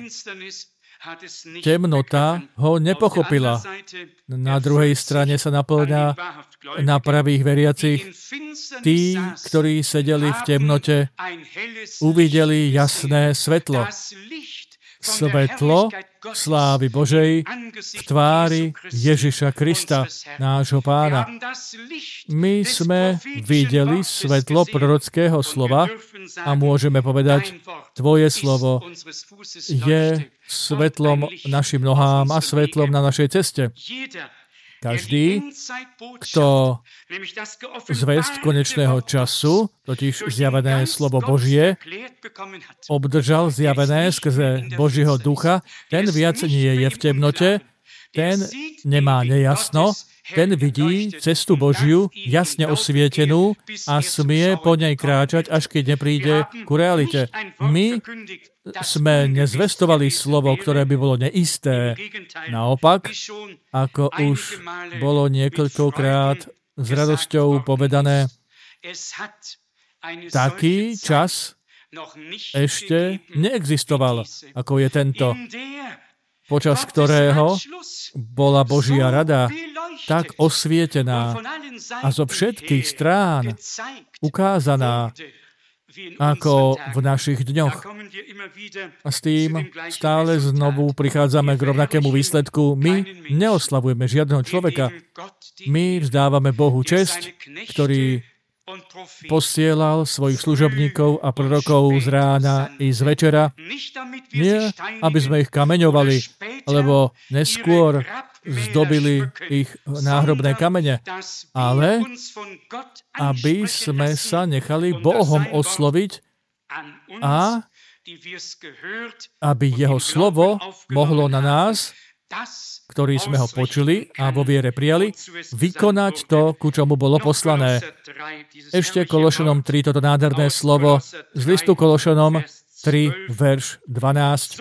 temnota ho nepochopila. Na druhej strane sa naplňa na pravých veriacich. Tí, ktorí sedeli v temnote, uvideli jasné svetlo. Svetlo slávy Božej v tvári Ježiša Krista, nášho Pána. My sme videli svetlo prorockého slova a môžeme povedať, tvoje slovo je svetlom našim nohám a svetlom na našej ceste. Každý, kto zvesť konečného času, totiž zjavené slovo Božie, obdržal zjavené skrze Božieho ducha, ten viac nie je v temnote, ten nemá nejasno, ten vidí cestu Božiu jasne osvietenú a smie po nej kráčať, až keď nepríde ku realite. My sme nezvestovali slovo, ktoré by bolo neisté. Naopak, ako už bolo niekoľkokrát s radosťou povedané, taký čas ešte neexistoval, ako je tento, počas ktorého bola Božia rada tak osvietená a zo všetkých strán ukázaná, ako v našich dňoch. A s tým stále znovu prichádzame k rovnakému výsledku. My neoslavujeme žiadneho človeka. My vzdávame Bohu česť, ktorý posielal svojich služobníkov a prorokov z rána i z večera. Nie, aby sme ich kameňovali, lebo neskôr zdobili ich náhrobné kamene, ale aby sme sa nechali Bohom osloviť a aby jeho slovo mohlo na nás, ktorí sme ho počuli a vo viere prijali, vykonať to, ku čomu bolo poslané. Ešte Kološanom 3, toto nádherné slovo z listu Kološanom 3, verš 12.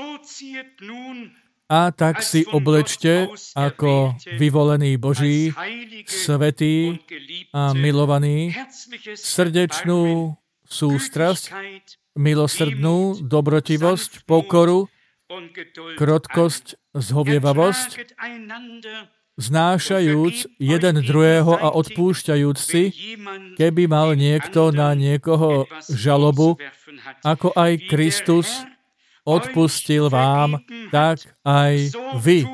A tak si oblečte ako vyvolený Boží, svätý a milovaný, srdečnú sústrasť, milosrdnú dobrotivosť, pokoru, krotkosť, zhovievavosť, znášajúc jeden druhého a odpúšťajúc si, keby mal niekto na niekoho žalobu, ako aj Kristus odpustil vám, tak aj vy.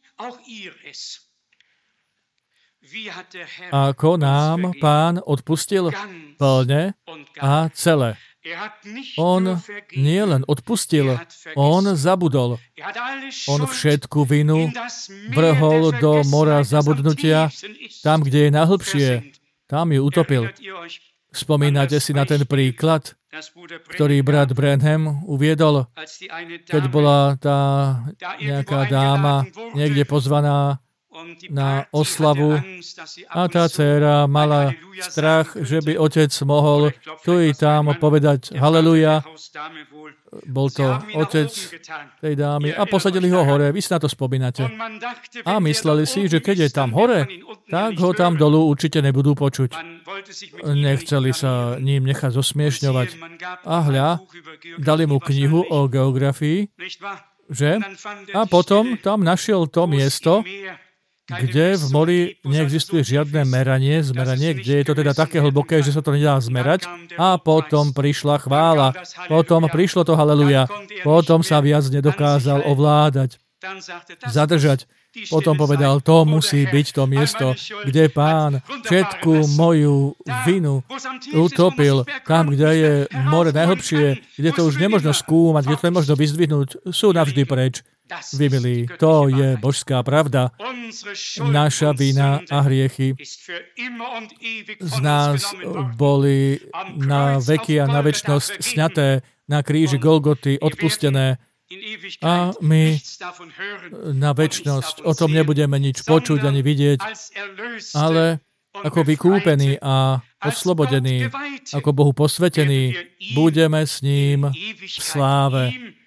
Ako nám Pán odpustil plne a celé. On nielen odpustil, on zabudol. On všetku vinu vrhol do mora zabudnutia, tam, kde je najhlbšie. Tam ju utopil. Spomínate si na ten príklad, ktorý brat Branham uviedol, keď bola tá nejaká dáma niekde pozvaná na oslavu a tá dcéra mala strach, že by otec mohol tu i tam povedať haleluja. Bol to otec tej dámy a posadili ho hore. Vy si na to spomínate. A mysleli si, že keď je tam hore, tak ho tam dolu určite nebudú počuť. Nechceli sa ním nechať zosmiešňovať. A hľa, dali mu knihu o geografii, že? A potom tam našiel to miesto, kde v mori neexistuje žiadne zmeranie, kde je to teda také hlboké, že sa to nedá zmerať. A potom prišla chvála, potom prišlo to haleluja, potom sa viac nedokázal ovládať, zadržať. Potom povedal, to musí byť to miesto, kde Pán všetku moju vinu utopil. Tam, kde je more najhlbšie, kde to už nemožno skúmať, kde to nemožno vyzdvihnúť, sú navždy preč. Vy, milí, to je božská pravda. Naša vina a hriechy z nás boli na veky a na večnosť sňaté na kríži Golgoty, odpustené. A my na večnosť o tom nebudeme nič počuť ani vidieť, ale ako vykúpení a oslobodení, ako Bohu posvetení, budeme s ním v sláve.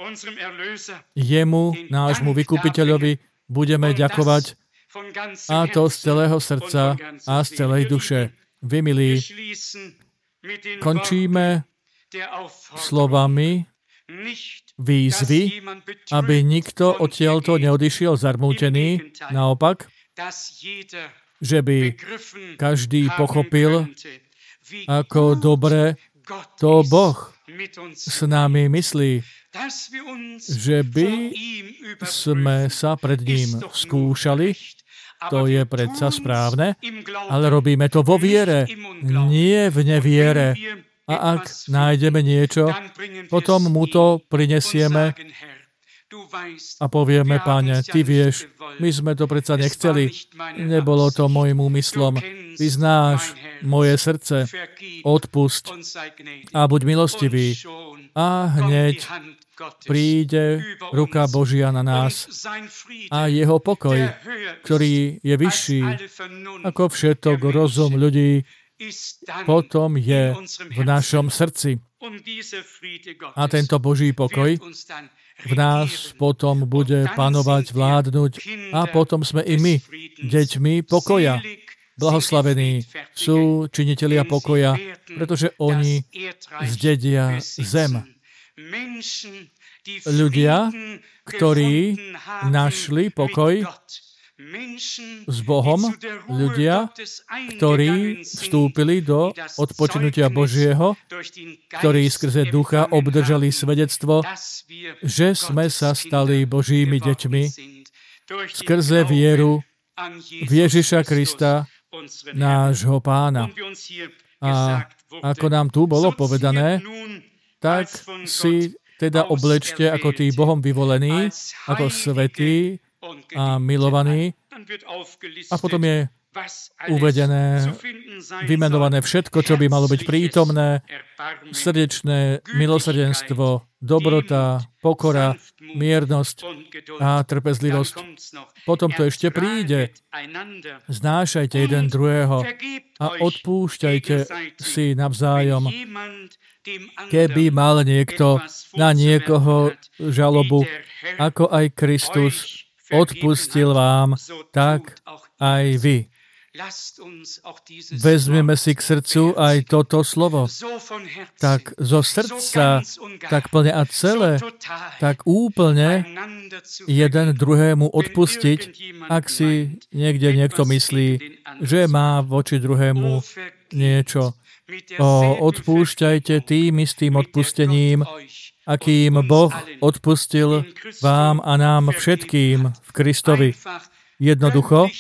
Jemu, nášmu vykupiteľovi, budeme ďakovať, a to z celého srdca a z celej duše. Vy, milí, končíme slovami výzvy, aby nikto odtiaľto neodišiel zarmútený, naopak, že by každý pochopil, ako dobre to Boh s nami myslí, že by sme sa pred ním skúšali, to je predsa správne, ale robíme to vo viere, nie v neviere. A ak nájdeme niečo, potom mu to prinesieme a povieme, Páne, Ty vieš, my sme to predsa nechceli, nebolo to môjim úmyslom, Ty znáš moje srdce, odpusť a buď milostivý. A hneď príde ruka Božia na nás a jeho pokoj, ktorý je vyšší ako všetok rozum ľudí, potom je v našom srdci. A tento Boží pokoj v nás potom bude panovať, vládnuť a potom sme i my deťmi pokoja. Blahoslavení sú činitelia pokoja, pretože oni zdedia zem. Ľudia, ktorí našli pokoj s Bohom, ľudia, ktorí vstúpili do odpočinutia Božieho, ktorí skrze ducha obdržali svedectvo, že sme sa stali Božími deťmi skrze vieru v Ježiša Krista, nášho Pána. A ako nám tu bolo povedané, tak si teda oblečte ako tí Bohom vyvolení, ako svätí a milovaní. A potom je uvedené, vymenované všetko, čo by malo byť prítomné, srdečné milosrdenstvo, dobrota, pokora, miernosť a trpezlivosť. Potom to ešte príde. Znášajte jeden druhého a odpúšťajte si navzájom. Keby mal niekto na niekoho žalobu, ako aj Kristus odpustil vám, tak aj vy. Vezmeme si k srdcu aj toto slovo. Tak zo srdca, tak plne a celé, tak úplne jeden druhému odpustiť, ak si niekde niekto myslí, že má voči druhému niečo. Odpúšťajte tým istým odpustením, akým Boh odpustil vám a nám všetkým v Kristovi. Jednoducho,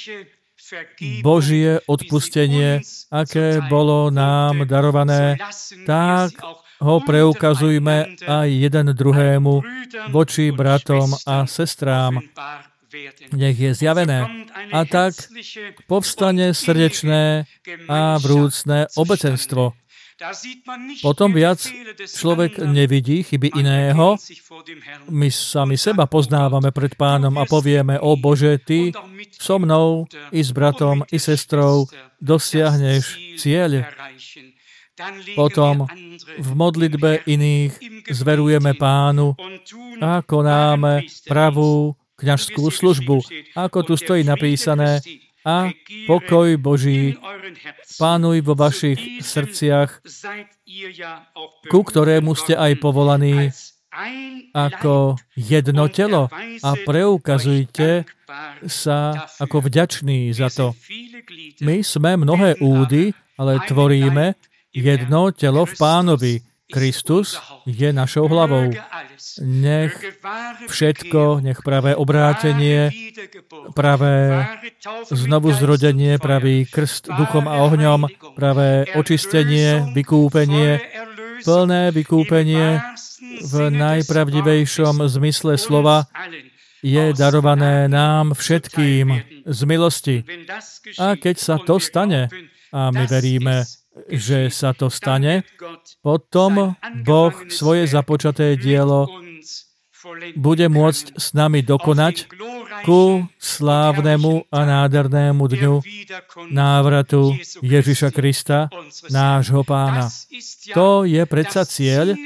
Božie odpustenie, aké bolo nám darované, tak ho preukazujme aj jeden druhému voči bratom a sestrám. Nech je zjavené. A tak povstane srdečné a vrúcne obecenstvo. Potom viac človek nevidí chyby iného. My sami seba poznávame pred Pánom a povieme, o Bože, Ty so mnou i s bratom i sestrou dosiahneš cieľ. Potom v modlitbe iných zverujeme Pánu a konáme pravú kňažskú službu. Ako tu stojí napísané, a pokoj Boží pánuj vo vašich srdciach, ku ktorému ste aj povolaní ako jedno telo a preukazujte sa ako vďační za to. My sme mnohé údy, ale tvoríme jedno telo v Pánovi. Kristus je našou hlavou. Nech všetko, nech pravé obrátenie, pravé znovuzrodenie, pravý krst duchom a ohňom, pravé očistenie, vykúpenie, plné vykúpenie v najpravdivejšom zmysle slova je darované nám všetkým z milosti. A keď sa to stane, a my veríme, že sa to stane, potom Boh svoje započaté dielo bude môcť s nami dokonať ku slávnemu a nádhernému dňu návratu Ježiša Krista, nášho Pána. To je predsa cieľ,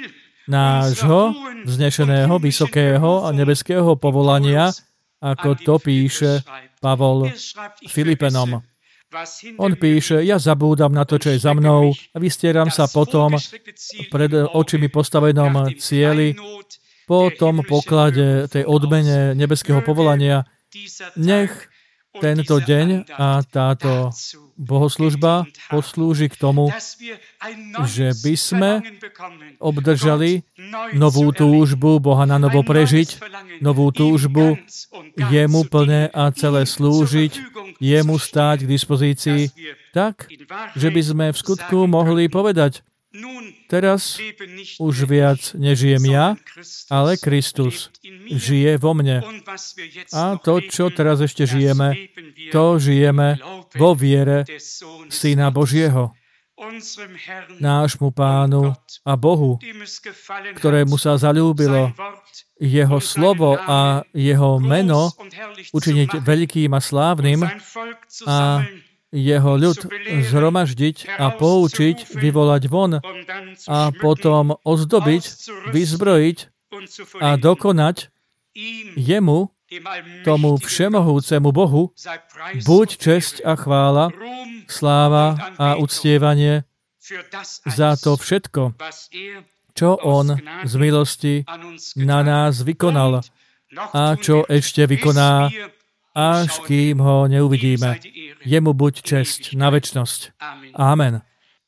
nášho vznešeného, vysokého a nebeského povolania, ako to píše Pavol Filipenom. On píše, ja zabúdam na to, čo je za mnou a vystieram sa potom pred očimi postavenom cieli, po tom poklade, tej odmene nebeského povolania. Nech tento deň a táto bohoslužba poslúži k tomu, že by sme obdržali novú túžbu Boha na novo prežiť, novú túžbu jemu plne a celé slúžiť, jemu stáť k dispozícii, tak, že by sme v skutku mohli povedať, teraz už viac nežijem ja, ale Kristus žije vo mne. A to, čo teraz ešte žijeme, to žijeme vo viere Syna Božieho, nášmu Pánu a Bohu, ktorému sa zaľúbilo jeho slovo a jeho meno učiniť veľkým a slávnym a jeho ľud zhromaždiť a poučiť, vyvolať von a potom ozdobiť, vyzbrojiť a dokonať jemu, tomu všemohúcemu Bohu, buď česť a chvála, sláva a uctievanie za to všetko, čo on z milosti na nás vykonal a čo ešte vykoná, až kým ho neuvidíme. Jemu buď česť na večnosť. Amen.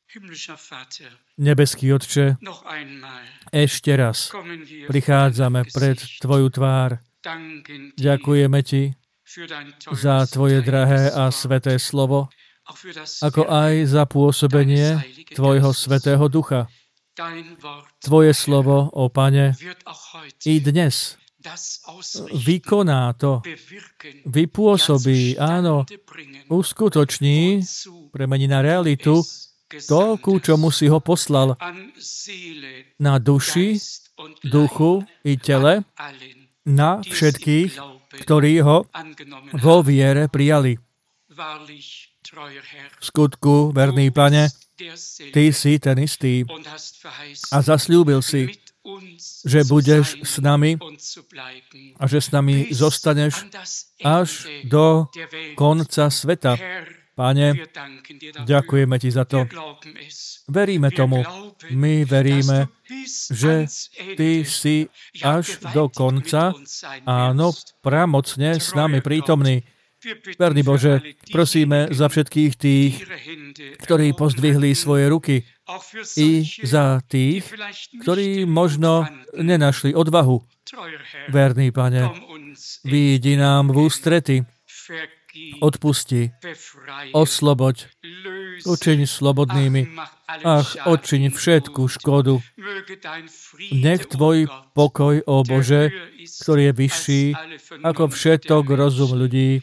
Nebeský Otče, ešte raz prichádzame pred Tvoju tvár. Ďakujeme Ti za Tvoje drahé a sveté slovo, ako aj za pôsobenie Tvojho svätého Ducha. Tvoje slovo, ó Pane, i dnes vykoná to, vypôsobí, áno, uskutoční, premení na realitu to, ku čomu si ho poslal, na duši, duchu i tele, na všetkých, ktorí ho vo viere prijali. V skutku, verný Pane, Ty si ten istý a zasľúbil si, že budeš s nami a že s nami zostaneš až do konca sveta. Pane, ďakujeme Ti za to. Veríme tomu. My veríme, že Ty si až do konca, áno, pramocne s nami prítomný. Verný Bože, prosíme za všetkých tých, ktorí pozdvihli svoje ruky, i za tých, ktorí možno nenašli odvahu. Verný Pane, vyjdi nám v ústrety, odpusti, osloboď, učiň slobodnými, odčiň všetku škodu. Nech Tvoj pokoj, ó Bože, ktorý je vyšší ako všetok rozum ľudí,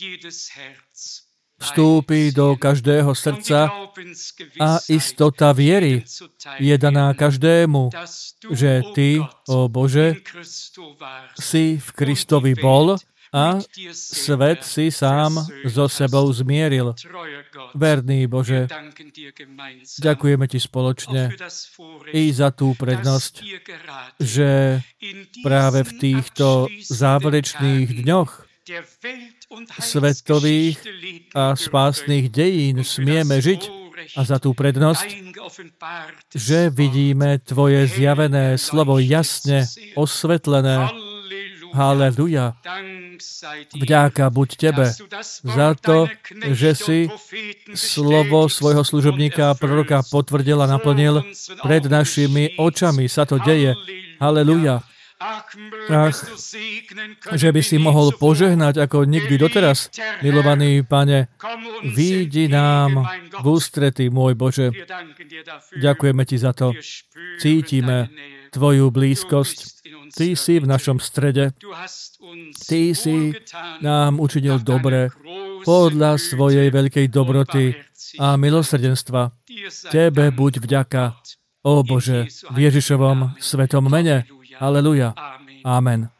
vstúpi do každého srdca a istota viery je daná každému, že Ty, ó Bože, si v Kristovi bol a svet si sám so sebou zmieril. Verný Bože, ďakujeme Ti spoločne i za tú prednosť, že práve v týchto záverečných dňoch svetových a spásnych dejín smieme žiť a za tú prednosť, že vidíme Tvoje zjavené slovo jasne osvetlené. Halleluja. Vďaka buď Tebe za to, že si slovo svojho služobníka a proroka potvrdil a naplnil pred našimi očami. Sa to deje. Halleluja. Ach, že by si mohol požehnať ako nikdy doteraz. Milovaný Pane, vyjdi nám v ústrety, môj Bože. Ďakujeme Ti za to. Cítime Tvoju blízkosť. Ty si v našom strede. Ty si nám učinil dobre podľa svojej veľkej dobroty a milosrdenstva. Tebe buď vďaka, ó Bože, v Ježišovom svetom mene. Halleluja. Amen.